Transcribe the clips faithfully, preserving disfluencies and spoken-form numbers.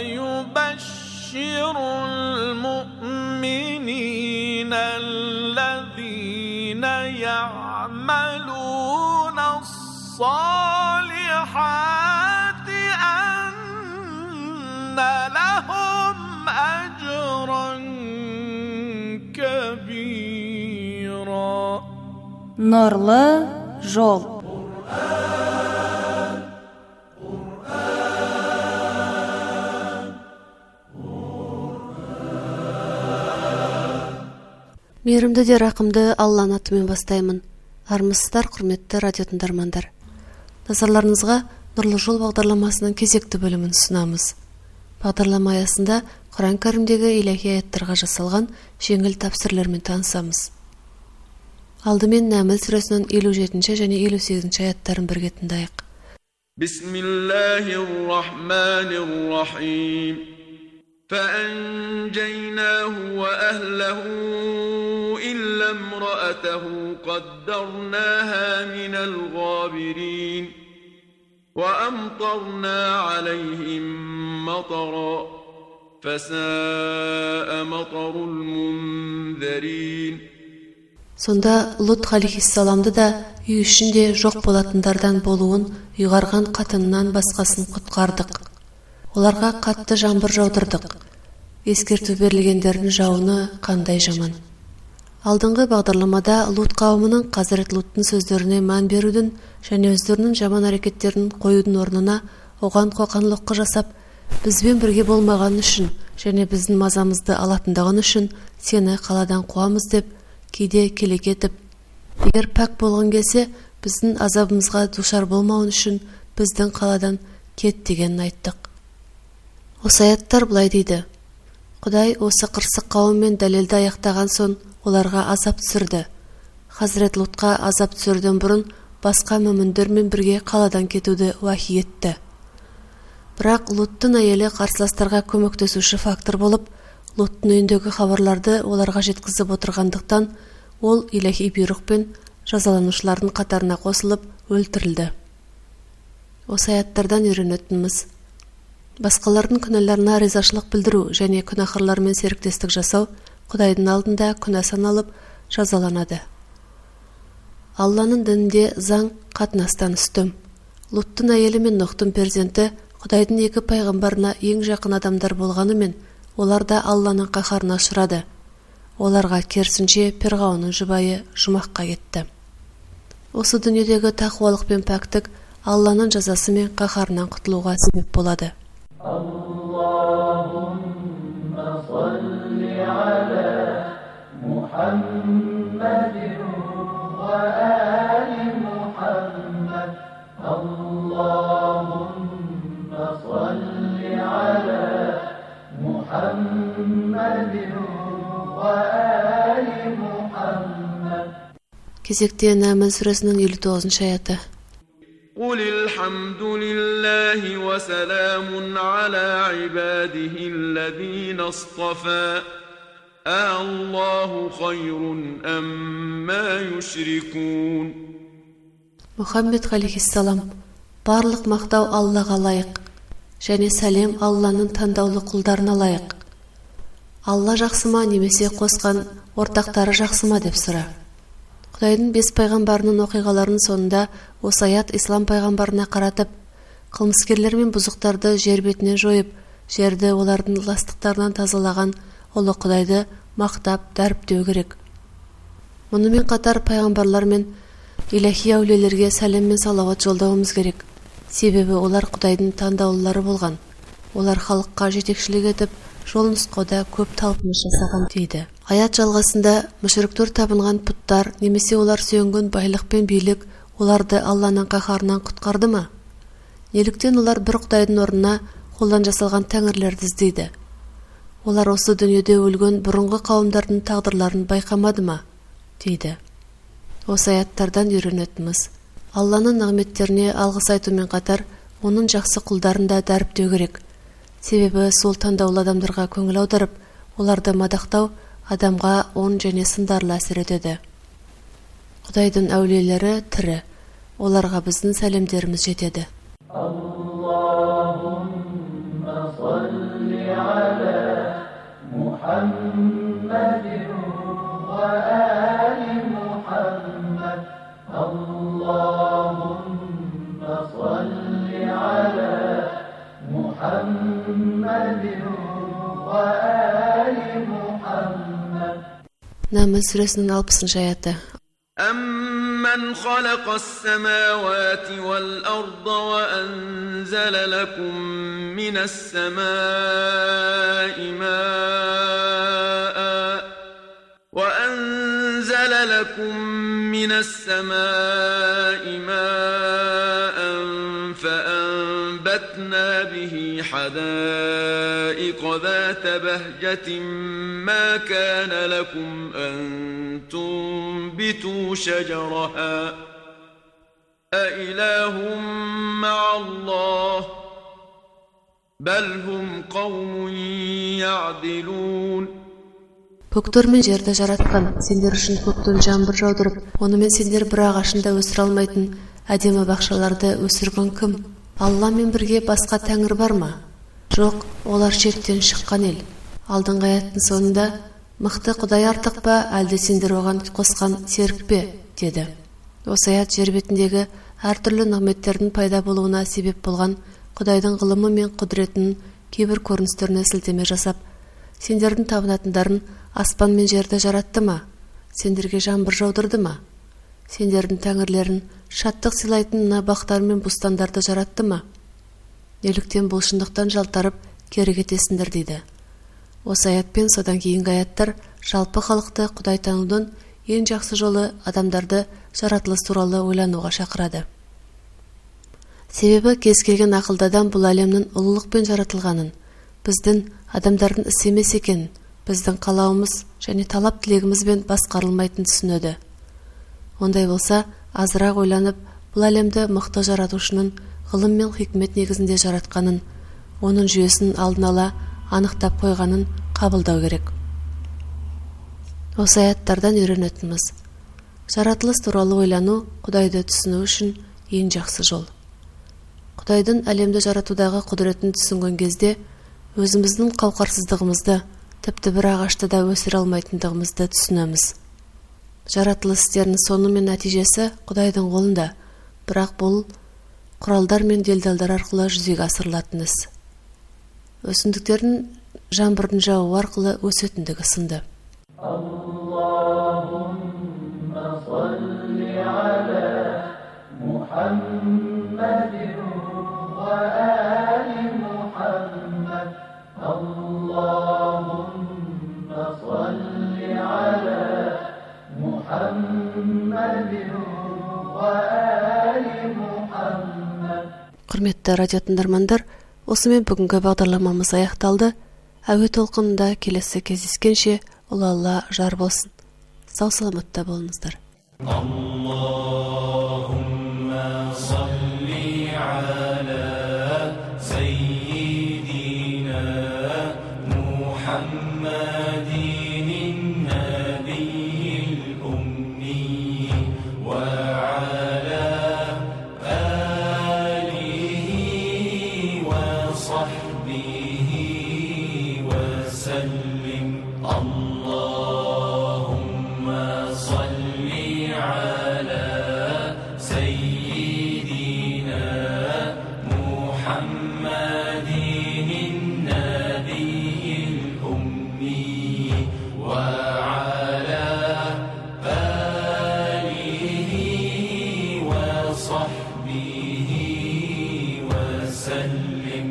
ويبشر المؤمنين الذين يعملون الصالحات أن لهم أجرا كبيرا. Нурлы жол. Мейірімді де рақымды Алланың атымен бастаймын. Армысыздар, құрметті радио тыңдармандар. Назарларыңызға Нұрлы жол бағдарламасының кезекті бөлімін ұсынамыз. Бағдарлама аясында Құран кәрімдегі илахи аяттарға жасалған жеңіл тәпсірлермен танысамыз. Алдымен Нәмл сүресінің елу жетінші және елу сегізінші аяттарын бірге тыңдайық. Бисмиллахир-рахманир-рахим. فأنجيناه وأهله إلا امرأته قدرناها من الغابرين وأمطرنا عليهم مطرا فساء مطر المنذرين. Сонда Лут алейхиссаламды да үй ішінде жоқ болатындардан болуын ұйғарған қатынынан басқасын құтқардық. Оларға қатты жаңбыр жаудырдық. Ескерту берілгендердің жауыны қандай жаман. Алдыңғы бағдарламада Лут қауымының Хазірет Луттың сөздеріне мән берудің және өздерінің жаман әрекеттерін қоюдың орнына оған қоқанлыққа жасап, бізбен бірге болмаған үшін және біздің мазамызды алатындығын үшін сені қаладан қуамыз деп, кейде келек етіп, егер пәк болған келсе, біздің азабымызға душар болмауын үшін біздің қаладан кет дегенін айттық. Осы аяттар былай дейді: Құдай осы қырсық қауыммен дәлелді аяқтаған соң оларға азап түсірді. Хазірет Лутқа азап түсірден бұрын басқа мүміндермен бірге қаладан кетуді уахи етті. Бірақ Луттың әйелі қарсыластарға көмектесуші фактор болып, Луттың үйіндегі хабарларды оларға жеткізіп отырғандықтан, ол илахи бұйрықпен жазаланушылардың қатарына қосылып өлтірілді. Осы аяттардан үйренетініміз: басқалардың күнәларына ризашылық білдіру және күнәһарлармен серіктестік жасау Құдайдың алдында күнә саналып жазаланады. Алланың дінінде заң қатынастан үстем. Луттың әйелі мен Нұхтың перзенті Құдайдың екі пайғамбарына ең жақын адамдар болғанымен, олар да Алланың қаһарына ұшырады. Оларға керісінше Перғауынның жұбайы жұмаққа кетті. Осы дүниедегі тақуалық пен пәктік Алланың жазасы мен қаһарынан құтылуға себеп болады. Аллахумма салли аля Мухаммадин ва али Мухаммад. Аллахумма салли аля Мухаммадин ва али Мухаммад. Кезекте Нәмл сүресінің елу тоғызыншы аяты. قل الحمد لله وسلام على عباده الذين اصطفى الله خير أما يشركون. Мұхаммед алейхиссалам: барлық мақтау Аллаға лайық, және сәлем Алланың таңдаулы құлдарына лайық. Алла жақсы ма немесе қосқан ортақтары жақсы ма деп сұра. Құдайдың бес пайғамбарының оқиғаларының соңында осы аят ислам пайғамбарына қаратып, қылмыскерлер мен бұзықтарды жер бетінен жойып, жерді олардың ластықтарынан тазалаған ұлы Құдайды мақтап, дәріптеу керек. Мұнымен қатар пайғамбарлар мен илахи әулиелерге сәлем мен салауат жолдауымыз керек. Себебі олар Құдайдың таңдаулылары болған. Олар халыққа жетекшілік етіп, жол нұсқауда көп талпыныс жасаған дейді. Аят жалғасында мүшриктер табынған пұттар немесе олар сүйенген байлық пен билік оларды Алланың қаһарынан құтқарды ма? Неліктен олар бір Құдайдың орнына қолдан жасалған тәңірлерді іздейді? Олар осы дүниеде өлген бұрынғы қауымдардың тағдырларын байқамады ма? дейді. Осы аяттардан үйренетініміз: Алланың нығметтеріне алғыс айтумен қатар, оның жақсы құлдарын да дәріптеу керек. Себебі сол таңдаулы адамдарға көңіл аударып, оларды мадақтау адамға оң және сындарлы әсер етеді. Құдайдың әулиелері тірі, оларға біздің сәлемдеріміз жетеді. Аллахумма صل على محمد وآل محمد اللهم صل على محمد وآل محمد. Naml сүресінің алпысыншы аяты. أَمَّنْ خَلَقَ السَّمَاوَاتِ وَالْأَرْضَ وَأَنزَلَ لَكُم مِّنَ السَّمَاءِ مَاءً وَأَنزَلَ لَكُم مِّنَ السَّمَاءِ مَاءً فَأَنبَتْنَا بِهِ حَدَائِقَ ذَاتَ بَهْجَةٍ مَا كَانَ لَكُمْ أَن تنبتوا شجرها أإله مع الله بل هم قوم يعدلون. Көктер мен жерді жаратқан, сендер үшін көктен жаңбыр жаудырып, онымен сендер бір ағашында өсіре алмайтын әдемі бақшаларды өсірген кім? Алламен бірге басқа тәңір бар ма? Жоқ, олар шектен шыққан ел. Алдыңғы аяттың соңында мықты Құдай артық па, әлде сендер оған қосқан серік пе, деді. Осы аят жер бетіндегі әртүрлі нығметтердің пайда болуына себеп болған Құдайдың ғылымы мен құдіретінің кейбір көріністеріне сілтеме жасап, сендердің табынатындарын аспан мен жерді жаратты ма? Сендерге жаңбыр жаудырды ма? Сендердің тәңірлерін шаттық сыйлайтын мына бақтар мен бұстандарды жаратты ма? Неліктен бұл шындықтан жалтарып кері кетесіңдер, дейді. Осы аят пен содан кейінгі аяттар жалпы халықты Құдай танудың ең жақсы жолы адамдарды жаратылыс туралы ойлануға шақырады. Себебі кез келген ақылды адам бұл әлемнің ұлылықпен жаратылғанын, біздің адамдардың ісі емес екенін, біздің қалауымыз және талап тілегімізбен басқарылмайтын түсінеді. Ондай болса, азырақ ойланып, бұл әлемді мықты жаратушының ғылым мен хикмет негізінде жаратқанын, оның жүйесін алдын ала анықтап қойғанын қабылдау керек. Осы аяттардан үйренетініміз: жаратылыс туралы ойлану Құдайды түсіну үшін ең жақсы жол. Құдайдың әлемді жаратудағы құдіретін түсінген кезде өзіміздің қауқарсыздығымызды, тіпті бір ағашты да өсіре алмайтындығымызды түсінеміз. Жаратылыс істерінің соңы мен нәтижесі Құдайдың қолында, бірақ бұл құралдар мен делдалдар арқылы жүзеге асырылатын іс. Өсімдіктердің жаңбырдың жауы арқылы өсетіндігі сынды. Allahumma salli ala Muhammadin wa ali Muhammad Allahumma salli ala Muhammadin wa ali Muhammad. Құрметті радио тыңдармандар, осымен бүгінгі бағдарламамыз аяқталды. Әуе толқынында келесі кездескенше Ұлы Алла жар болсын. Сау саламатта болыңыздар. Allahumma salli ala sayyidina Muhammadin nabiyil ummi wa ala alihi wa sahbihi wa sallim. Allahumma salli ala sayyidina Muhammadin nabiyil ummi wa ala alihi wa sahbihi wa sallim.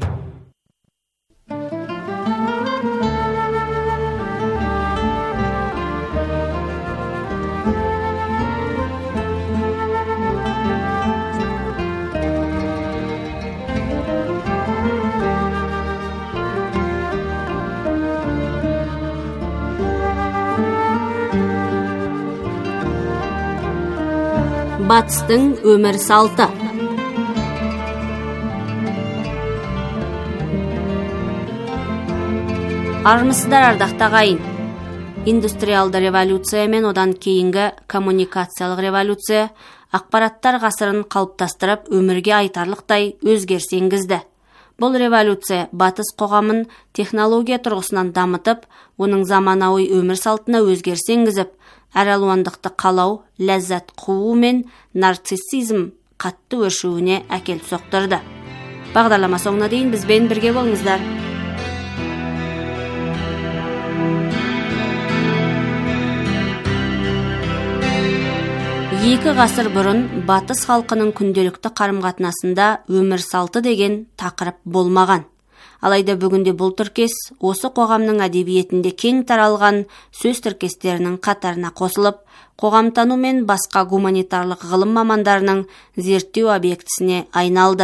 Батыстың өмір салты. Армысыздар ардақты ағайын. Индустриалды революция мен одан кейінгі коммуникациялық революция ақпараттар ғасырын қалыптастырып, өмірге айтарлықтай өзгеріс енгізді. Бұл революция батыс қоғамын технология тұрғысынан дамытып, оның заманауи өмір салтына өзгеріс енгізіп, әралуандықты қалау, ләззат қуу мен нарциссизм қатты өршуіне әкеліп соқтырды. Бағдарлама соңына дейін бізбен бірге болыңыздар. Екі ғасыр бұрын батыс халқының күнделікті қарым-қатынасында өмір салты деген тақырып болмаған. Алайда бүгінде бұл тіркес осы қоғамның әдебиетінде кең таралған сөз тіркестерінің қатарына қосылып, қоғамтану мен басқа гуманитарлық ғылым мамандарының зерттеу объектісіне айналды.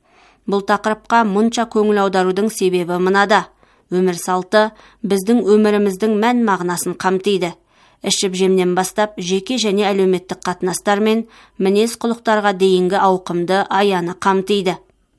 Бұл тақырыпқа мұнша көңіл аударудың себебі мынада: өмір салты біздің өміріміздің мән мағынасын қамтиды. Ішіп жемнен бастап жеке және әлеуметтік қатынастар мен мінез құлықтарға дейінгі ауқымды аяны қамтиды.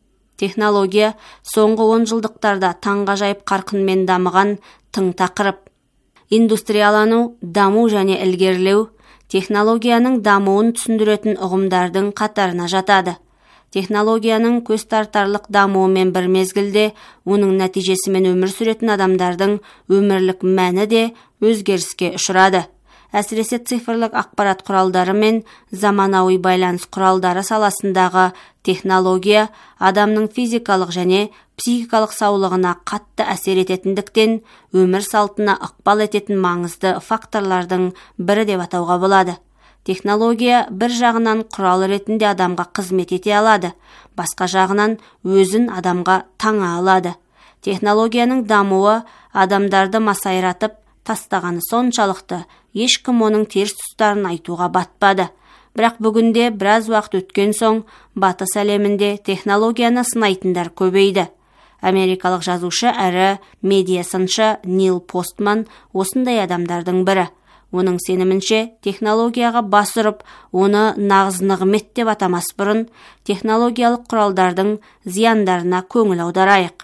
Технология соңғы он жылдықтарда таңғажайып қарқынмен дамыған тың тақырып. Индустриялану, даму және ілгерілеу технологияның дамуын түсіндіретін ұғымдардың қатарына жатады. Технологияның көз тартарлық дамуымен бір мезгілде оның нәтижесімен өмір сүретін адамдардың өмірлік мәні де өзгеріске ұшырады. Әсіресе цифрлық ақпарат құралдары мен заманауи байланыс құралдары саласындағы технология адамның физикалық және психикалық саулығына қатты әсер ететіндіктен өмір салтына ықпал ететін маңызды факторлардың бірі деп атауға болады. Технология бір жағынан құрал ретінде адамға қызмет ете алады, басқа жағынан өзін адамға таңа алады. Технологияның дамуы адамдарды масайратып тастағаны соншалықты, ешкім оның теріс тұстарын айтуға батпады. Бірақ бүгінде біраз уақыт өткен соң, батыс әлемінде технологияны сынайтындар көбейді. Америкалық жазушы әрі медиа сыншы Нил Постман осындай адамдардың бірі. Оның сенімінше, технологияға бас ұрып, оны нағыз нығмет деп атамас бұрын, технологиялық құралдардың зияндарына көңіл аударайық.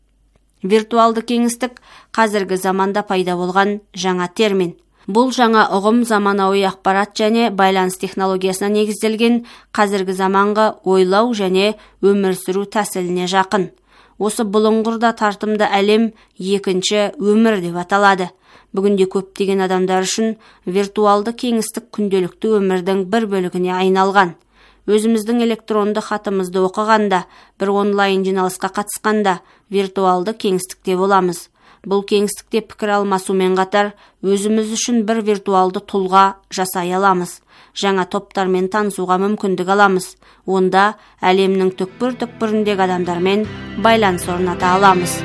Виртуалды кеңістік қазіргі заманда пайда болған жаңа термин. Бұл жаңа ұғым заманауи ақпарат және байланыс технологиясына негізделген қазіргі заманғы ойлау және өмір сүру тәсіліне жақын. Осы бұлыңғырда тартымды әлем екінші өмір деп аталады. Бүгінде көптеген адамдар үшін виртуалды кеңістік күнделікті өмірдің бір бөлігіне айналған. Өзіміздің электронды хатымызды оқығанда, бір онлайн жиналысқа қатысқанда виртуалды кеңістікте боламыз. Бұл кеңістікте пікір алмасумен қатар өзіміз үшін бір виртуалды тұлға жасай аламыз. Жаңа топтармен танысуға мүмкіндік аламыз. Онда әлемнің түкпір-түкпіріндегі адамдармен байланыс орната аламыз.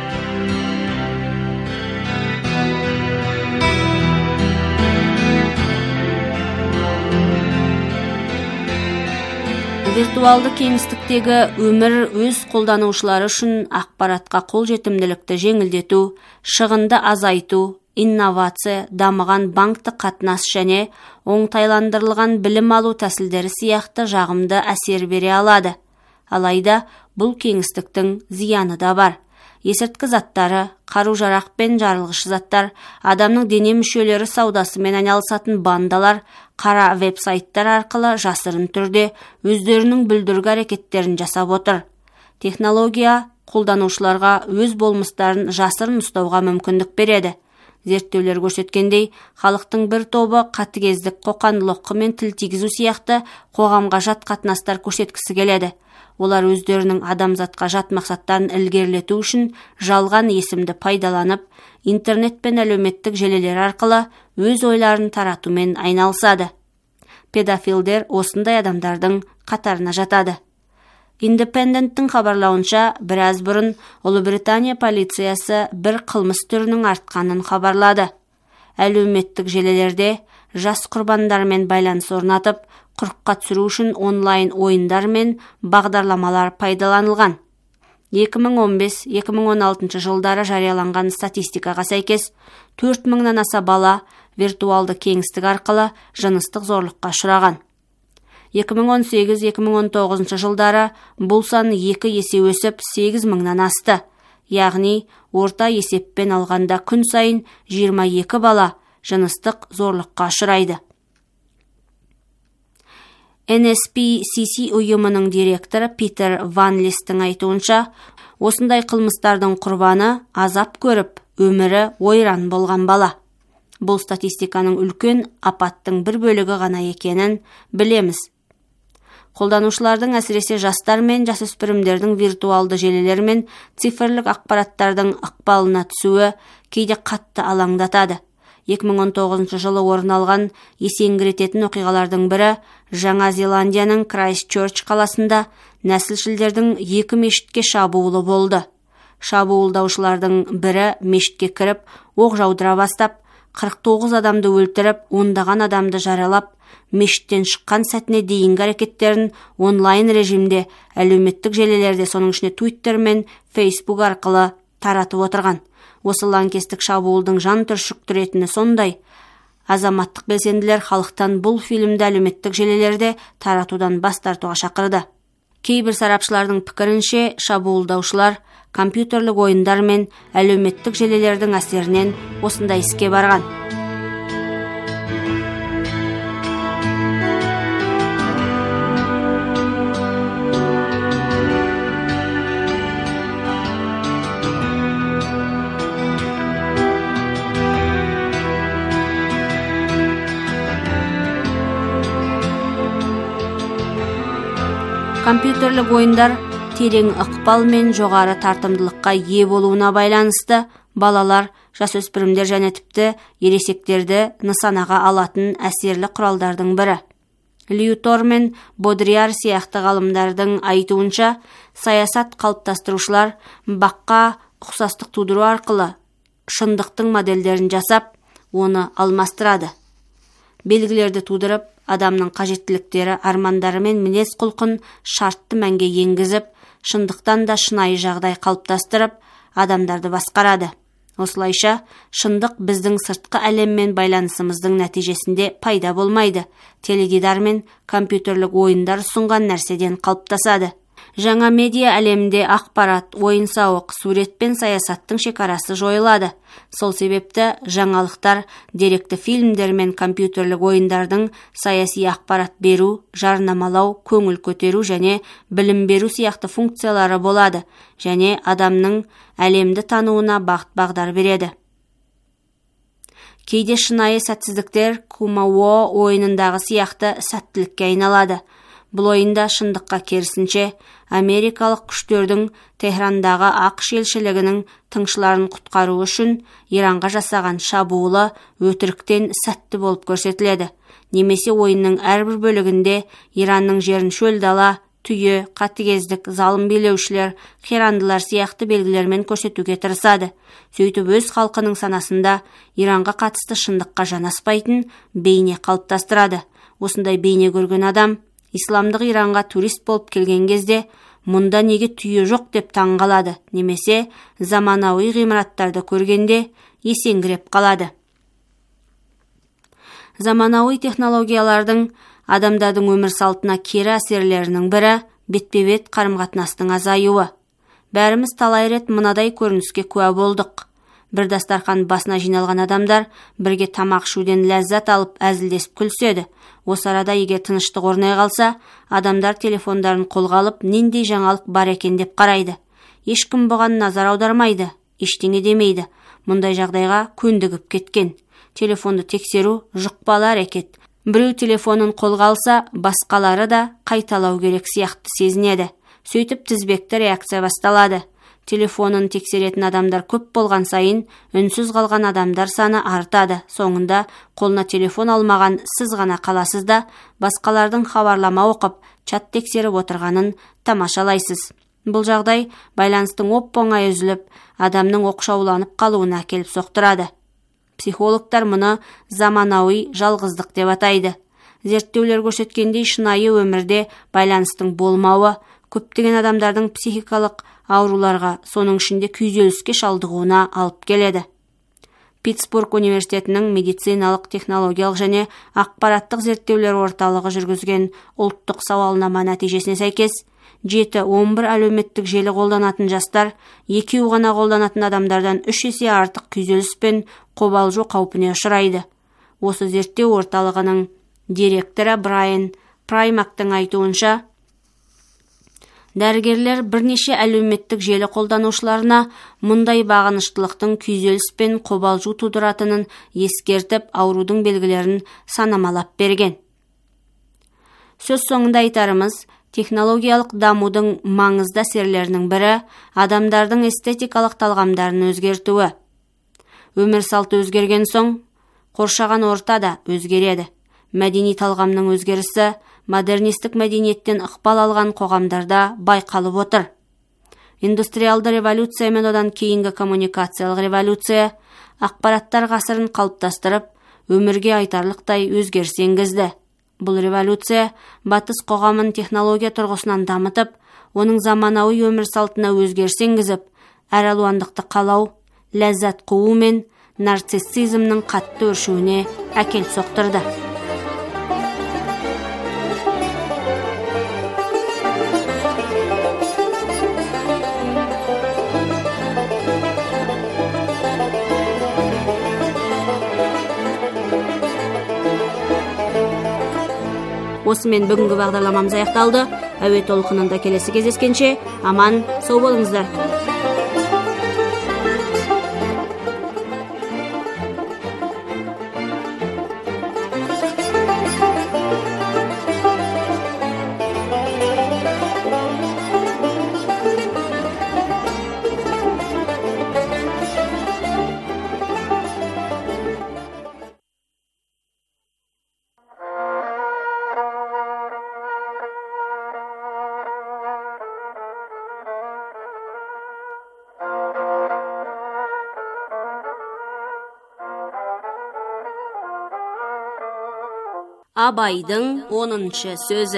Виртуалды кеңістіктегі өмір өз қолданушылары үшін ақпаратқа қолжетімділікті жеңілдету, шығынды азайту, инновация, дамыған банктік қатынас және оңтайландырылған білім алу тәсілдері сияқты жағымды әсер бере алады. Алайда бұл кеңістіктің зияны да бар. Есірткі заттары, қару-жарақ пен жарылғыш заттар, адамның дене мүшелері саудасымен айналысатын бандалар, қара веб-сайттар арқылы жасырын түрде өздерінің бүлдіргі әрекеттерін жасап отыр. Технология қолданушыларға өз болмыстарын жасырын ұстауға мүмкіндік береді. Зерттеулер көрсеткендей, халықтың бір тобы қатыгездік, қоқандылық мен тіл тигізу сияқты қоғамға жат қатынастар көрсеткісі келеді. Олар өздерінің адамзатқа жат мақсаттарын ілгерілету үшін жалған есімді пайдаланып, интернет пен әлеуметтік желілер арқылы өз ойларын таратумен айналысады. Педофилдер осындай адамдардың қатарына жатады. Independent-тің хабарлауынша, біраз бұрын Ұлыбритания полициясы бір қылмыс түрінің артқанын хабарлады. Әлеуметтік желілерде жас құрбандармен байланыс орнатып, құрыққа түсіру үшін онлайн ойындар мен бағдарламалар пайдаланылған. екі мың он бес - екі мың он алтыншы жылдары жарияланған статистикаға сәйкес, төрт мыңнан аса бала виртуалды кеңістік арқылы жыныстық зорлыққа ұшыраған. екі мың он сегіз - екі мың он тоғызыншы жылдары бұл сан екі есе өсіп сегіз мыңнан асты. Яғни, орта есеппен алғанда күн сайын жиырма екі бала жыныстық зорлыққа ұшырайды. эн эс пи си си ұйымының директоры Питер Ван Листің айтуынша, Осындай қылмыстардың құрбаны азап көріп, өмірі ойран болған бала. Бұл статистиканың үлкен апаттың бір бөлігі ғана екенін білеміз. Қолданушылардың әсіресе жастар мен жасөспірімдердің виртуалды желілер мен цифрлік ақпараттардың ықпалына түсуі кейде қатты алаңдатады. екі мың он тоғызыншы жылы орын алған есеңгірететін оқиғалардың бірі Жаңа Зеландияның Крайстчерч қаласында нәсілшілдердің екі мешітке шабуылы болды. Шабуылдаушылардың бірі мешітке кіріп, оқ жаудыра бастап, қырық тоғыз адамды өлтіріп, ондаған адамды жаралап, мешіттен шыққан сәтіне дейінгі әрекеттерін онлайн режимде, әлеуметтік желілерде, соның ішіне Twitter мен Facebook арқылы таратып отырған. Осы лаңкестік шабуылдың жан түршіктіретіні сондай. Азаматтық белсенділер халықтан бұл фильмді әлеуметтік желілерде таратудан бас тартуға шақырды. Кейбір сарапшылардың пікірінше, шабуылдаушылар компьютерлік ойындар мен әлеуметтік желілердің әсерінен осындай іске барған. Компьютерлік ойындар терең ықпал мен жоғары тартымдылыққа ие болуына байланысты балалар, жасөспірімдер және тіпті ересектерді нысанаға алатын әсерлі құралдардың бірі. Льютор мен Бодриар сияқты ғалымдардың айтуынша, саясат қалыптастырушылар баққа ұқсастық тудыру арқылы шындықтың модельдерін жасап, оны алмастырады. Белгілерді тудырып, адамның қажеттіліктері, армандары мен мінез құлқын шартты мәнге енгізіп, шындықтан да шынайы жағдай қалыптастырып, адамдарды басқарады. Осылайша, шындық біздің сыртқы әлеммен байланысымыздың нәтижесінде пайда болмайды. Теледидар мен компьютерлік ойындар ұсынған нәрседен қалыптасады. Жаңа медиа әлемінде ақпарат, ойын-сауық, сурет пен саясаттың шекарасы жойылады. Сол себепті жаңалықтар, деректі фильмдер мен компьютерлік ойындардың саяси ақпарат беру, жарнамалау, көңіл көтеру және білім беру сияқты функциялары болады және адамның әлемді тануына бағыт-бағдар береді. Кейде шынайы сәтсіздіктер Кумао ойынындағы сияқты сәттілікке айналады. Бұл ойында шындыққа керісінше америкалық күштердің Техрандағы ақш елшілігінің тыңшыларын құтқару үшін Иранға жасаған шабуылы өтіріктен сәтті болып көрсетіледі. Немесе ойынның әрбір бөлігінде Иранның жерін шөл дала, түйе, қатыгездік, залым билеушілер, қирандылар сияқты белгілермен көрсетуге тырысады. Сөйтіп өз халқының санасында Иранға қатысты шындыққа жанаспайтын бейне қалыптастырады. Осындай бейне көрген адам исламдық Иранға турист болып келген кезде мұнда неге түйе жоқ деп таңғалады, немесе заманауи ғимараттарды көргенде есеңгіреп қалады. Заманауи технологиялардың адамдардың өмір салтына кері әсерлерінің бірі бетпе-бет қарым-қатынастың азаюы. Бәріміз талай рет мынадай көрініске куә болдық. Бір дастархан басына жиналған адамдар бірге тамақ ішуден ләззат алып әзілдесіп күлседі. Осы арада егер тыныштық орнай қалса, адамдар телефондарын қолға алып, нендей жаңалық бар екен деп қарайды. Ешкім бұған назар аудармайды, ештеңе демейді. Мұндай жағдайға көндігіп кеткен. Телефонды тексеру жұқпалы әрекет. Біреу телефонын қолға алса, басқалары да қайталау керек сияқты сезінеді. Сөйтіп тізбекті реакция басталады. Телефонын тексеретін адамдар көп болған сайын, үнсіз қалған адамдар саны артады. Соңында қолына телефон алмаған сіз ғана қаласыз да, басқалардың хабарлама оқып, чат тексеріп отырғанын тамашалайсыз. Бұл жағдай байланыстың оп-оңай үзіліп, адамның оқшауланып қалуына әкеліп соқтырады. Психологтар мұны заманауи жалғыздық деп атайды. Зерттеулер көрсеткендей, шынайы өмірде байланыстың болмауы көптеген адамдардың психикалық ауруларға, соның ішінде күйзеліске шалдығуына алып келеді. Питтсбург университетінің медициналық, технологиялық және ақпараттық зерттеулер орталығы жүргізген ұлттық сауалнама нәтижесіне сәйкес, жеті он бір әлеуметтік желі қолданатын жастар екеу ғана қолданатын адамдардан үш есе артық күйзеліс пен қобалжу қаупіне ұшырайды. Осы зерттеу орталығының директоры Брайан Праймактың айтуынша, Дәрігерлер бірнеше әлеуметтік желі қолданушыларына мұндай бағыныштылықтың күйзеліс пен қобалжу тудыратынын ескертіп, аурудың белгілерін санамалап берген. Сөз соңында айтарымыз, технологиялық дамудың маңызды әсерлерінің бірі адамдардың эстетикалық талғамдарын өзгертуі. Өмір салты өзгерген соң, қоршаған орта да өзгереді. Мәдени талғамның өзгерісі модернистік мәдениеттен ықпал алған қоғамдарда байқалып отыр. Индустриалды революция мен одан кейінгі коммуникациялық революция ақпараттар ғасырын қалыптастырып, өмірге айтарлықтай өзгеріс енгізді. Бұл революция батыс қоғамын технология тұрғысынан дамытып, оның заманауи өмір салтына өзгеріс енгізіп, әралуандықты қалау, ләззат қуу мен нарциссизмнің қатты өршуіне әкеліп соқтырды. Осымен бүгінгі бағдарламамыз аяқталды. Әуе толқынында келесі кездескенше аман, сау болыңыздар. Абайдың оныншы сөзі.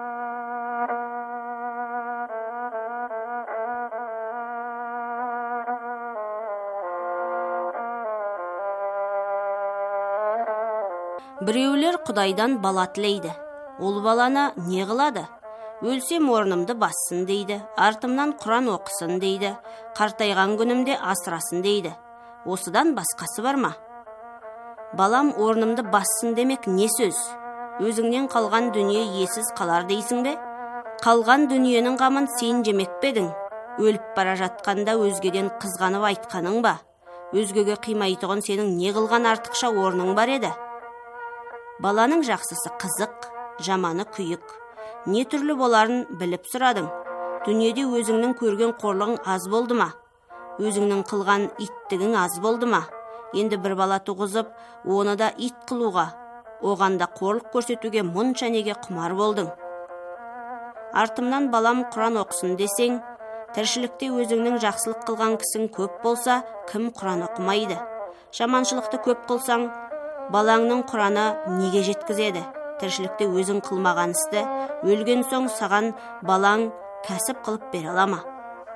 Біреулер Құдайдан бала тілейді. Ол баланы не қылады? Өлсем орнымды бассын дейді, артымнан Құран оқысын дейді, қартайған күнімде асырасын дейді. Осыдан басқасы бар ма? Балам орнымды бассын демек не сөз? Өзіңнен қалған дүние иесіз қалар дейсің бе? Қалған дүниенің қамын сен жемек педің? Өліп бара жатқанда өзгеден қызғанып айтқаның ба? Өзгеге қимайтұғын сенің не қылған артықша орның бар еді? Баланың жақсысы қызық, жаманы күйік. Не түрлі боларын біліп сұрадың? Дүниеде өзіңнің көрген қорлығың аз болды ма? Өзіңнің қылған иттігің аз болды ма? Енді бір бала туғызып, оны да ит қылуға, оғанда қорлық көрсетуге мұнша неге құмар болдың? Артымнан балам Құран оқысын десең, тіршілікте өзіңнің жақсылық қылған кісің көп болса, кім Құран оқымайды? Жаманшылықты көп қылсаң, балаңның Құраны неге жеткізеді? Тіршілікте өзің қылмаған істі, өлген соң саған балаң кәсіп қылып бере ала ма?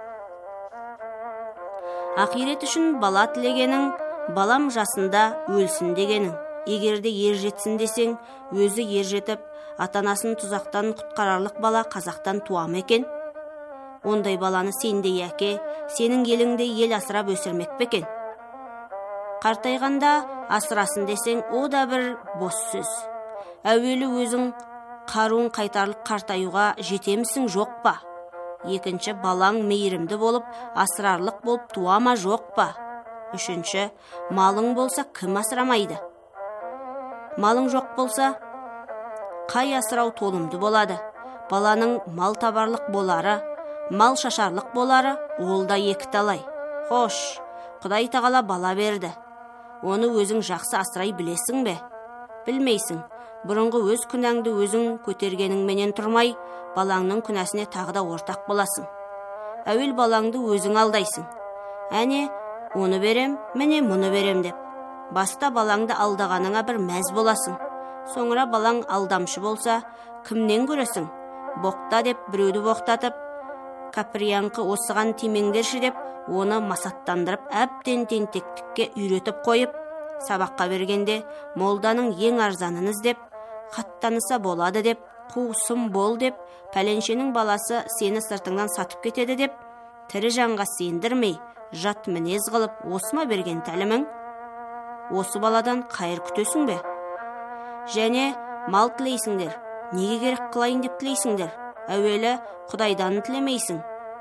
Ақирет үшін бала тілегенің, балам жасында өлсін дегенің. Егерде ер жетсін десең, өзі ер жетіп, атанасын тұзақтан құтқарарлық бала қазақтан туа ма екен? Ондай баланы сендей әке, сенің еліңде ел асырап өсірмек пе екен? Қартайғанда асырасын десең, о да бір бос сөз. Әуелі өзің қаруын қайтарлық қартаюға жетемісің жоқ па? Екінші, балаң мейірімді болып, асырарлық болып туа ма жоқ па? Үшінші, малың болса кім асырамайды? Малың жоқ болса, қай асырау толымды болады? Баланың мал табарлық болары, мал шашарлық болары, ол да екі талай. Хош, Құдай тағала бала берді. Оны өзің жақсы асырай білесің бе? Білмейсің. Бұрынғы өз күнәңді өзің көтергеніңменен тұрмай, балаңның күнәсіне тағы да ортақ боласың. Әуел балаңды өзің алдайсың. Әне, оны берем, міне мұны берем деп. Баста балаңды алдағаныңа бір мәз боласың. Соңыра балаң алдамшы болса, кімнен көресің? Боқта деп біреуді боқтатып, каприянқы осыған тимеңдерші деп, оны масаттандырып, әбден тентектікке үйретіп қойып, сабаққа бергенде молданың ең арзанын іздеп, қаттаныса болады деп, қуысым бол деп, пәленшенің баласы сені сыртыңнан сатып кетеді деп, тірі жанға сендірмей, жат мінез қылып, осыма берген тәлімің? Осы баладан қайыр күтесің бе? Және мал тілейсіңдер, неге керек қылайын деп тілейсіңдер? әуелі Құдайдан тілемейсің.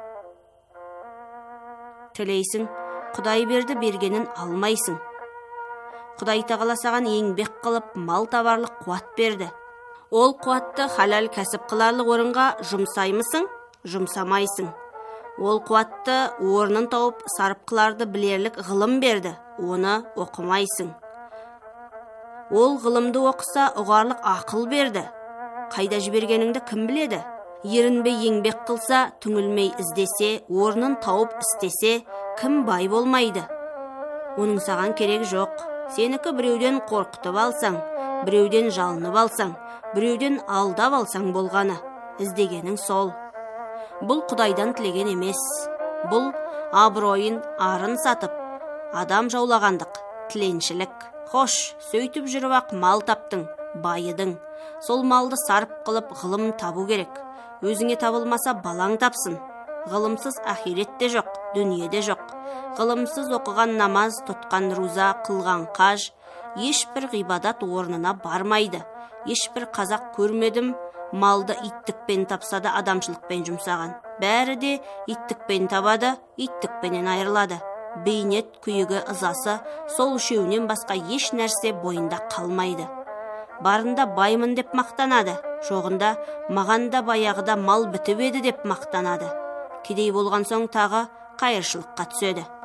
Тілейсің, Құдай берді, бергенін алмайсың. Құдай тағала саған еңбек қылып, мал табарлық қуат берді. Ол қуатты халал кәсіп қыларлық орынға жұмсаймысың? Жұмсамайсың. Ол қуатты орнын тауып сарып қыларды білерлік ғылым берді. Оны оқымайсың. Ол ғылымды оқыса ұғарлық ақыл берді. Қайда жібергеніңді кім біледі? Ерінбей еңбек қылса, түңілмей іздесе, орнын тауып істесе, кім бай болмайды? Оның саған керек жоқ. Сенікі біреуден қорқытып алсаң, біреуден жалынып алсаң, біреуден алдап алсаң болғаны. Іздегенің сол. Бұл Құдайдан тілеген емес. Бұл абыройын, арын сатып, адам жаулағандық, тіленшілік. Хош, сөйтіп жүріп ақ мал таптың, байыдың. Сол малды сарып қылып ғылым табу керек. Өзіңе табылмаса балаң тапсын. Ғылымсыз ахирет те жоқ, дүние де жоқ. Ғылымсыз оқыған намаз, тұтқан руза, қылған қаж, ешбір ғибадат орнына бармайды. Ешбір қазақ көрмедім, малды иттікпен тапса да адамшылықпен жұмсаған. Бәрі де иттікпен табады, иттікпенен айырылады. Бейнет, күйігі, ызасы, сол үшеуінен басқа еш нәрсе бойында қалмайды. Барында баймын деп мақтанады, жоғында мағанда баяғыда мал бітіп еді деп мақтанады. Кедей болған соң тағы қайыршылыққа түседі.